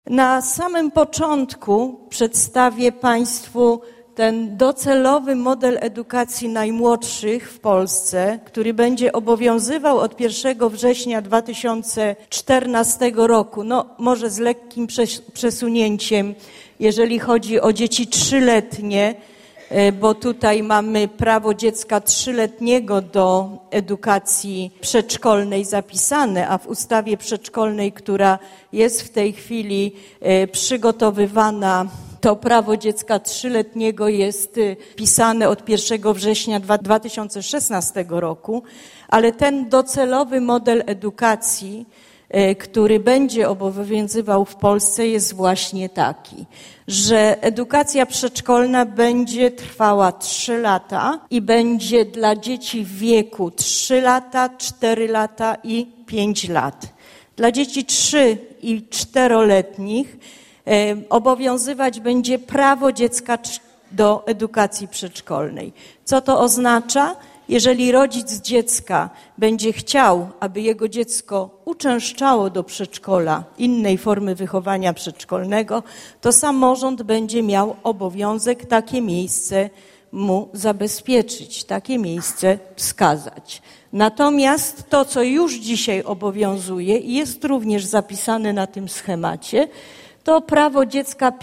Na samym początku przedstawię Państwu ten docelowy model edukacji najmłodszych w Polsce, który będzie obowiązywał od 1 września 2014 roku. Może z lekkim przesunięciem, jeżeli chodzi o dzieci 3-letnie, bo tutaj mamy prawo dziecka 3-letniego do edukacji przedszkolnej zapisane, a w ustawie przedszkolnej, która jest w tej chwili przygotowywana, to prawo dziecka 3-letniego jest pisane od 1 września 2016 roku, ale ten docelowy model edukacji, który będzie obowiązywał w Polsce, jest właśnie taki, że edukacja przedszkolna będzie trwała 3 lata i będzie dla dzieci w wieku 3 lata, 4 lata i 5 lat. Dla dzieci 3- i 4-letnich obowiązywać będzie prawo dziecka do edukacji przedszkolnej. Co to oznacza? Jeżeli rodzic dziecka będzie chciał, aby jego dziecko uczęszczało do przedszkola, innej formy wychowania przedszkolnego, to samorząd będzie miał obowiązek takie miejsce mu zabezpieczyć, takie miejsce wskazać. Natomiast to, co już dzisiaj obowiązuje i jest również zapisane na tym schemacie, to prawo dziecka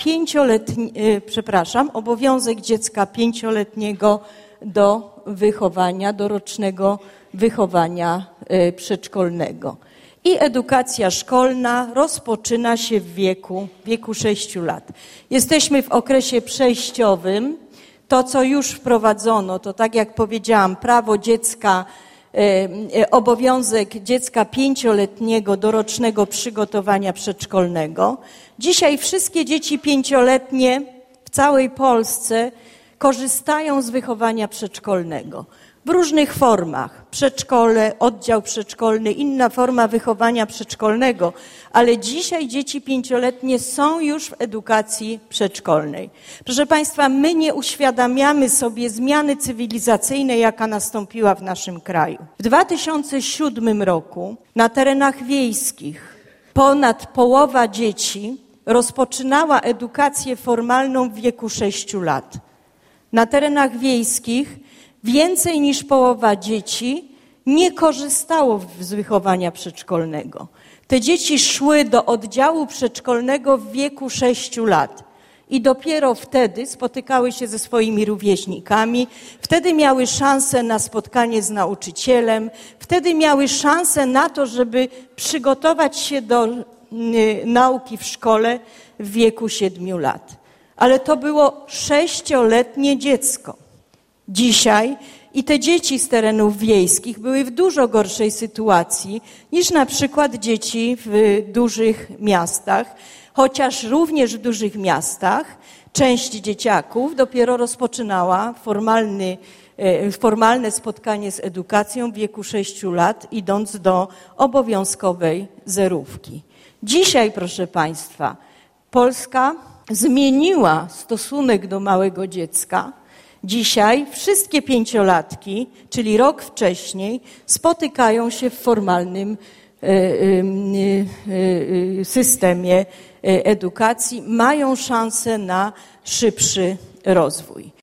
obowiązek dziecka 5-letniego do wychowania, do rocznego wychowania przedszkolnego. I edukacja szkolna rozpoczyna się w wieku 6 lat. Jesteśmy w okresie przejściowym. To, co już wprowadzono, to tak jak powiedziałam, prawo dziecka, obowiązek dziecka 5-letniego do rocznego przygotowania przedszkolnego. Dzisiaj wszystkie dzieci 5-letnie w całej Polsce korzystają z wychowania przedszkolnego w różnych formach. Przedszkole, oddział przedszkolny, inna forma wychowania przedszkolnego, ale dzisiaj dzieci 5-letnie są już w edukacji przedszkolnej. Proszę Państwa, my nie uświadamiamy sobie zmiany cywilizacyjnej, jaka nastąpiła w naszym kraju. W 2007 roku na terenach wiejskich ponad połowa dzieci rozpoczynała edukację formalną w wieku 6 lat. Na terenach wiejskich więcej niż połowa dzieci nie korzystało z wychowania przedszkolnego. Te dzieci szły do oddziału przedszkolnego w wieku 6 lat i dopiero wtedy spotykały się ze swoimi rówieśnikami, wtedy miały szansę na spotkanie z nauczycielem, wtedy miały szansę na to, żeby przygotować się do nauki w szkole w wieku 7 lat. Ale to było 6-letnie dziecko. Dzisiaj i te dzieci z terenów wiejskich były w dużo gorszej sytuacji niż na przykład dzieci w dużych miastach, chociaż również w dużych miastach część dzieciaków dopiero rozpoczynała formalne spotkanie z edukacją w wieku 6 lat, idąc do obowiązkowej zerówki. Dzisiaj, proszę Państwa, Polska zmieniła stosunek do małego dziecka. Dzisiaj wszystkie 5-latki, czyli rok wcześniej, spotykają się w formalnym systemie edukacji, mają szansę na szybszy rozwój.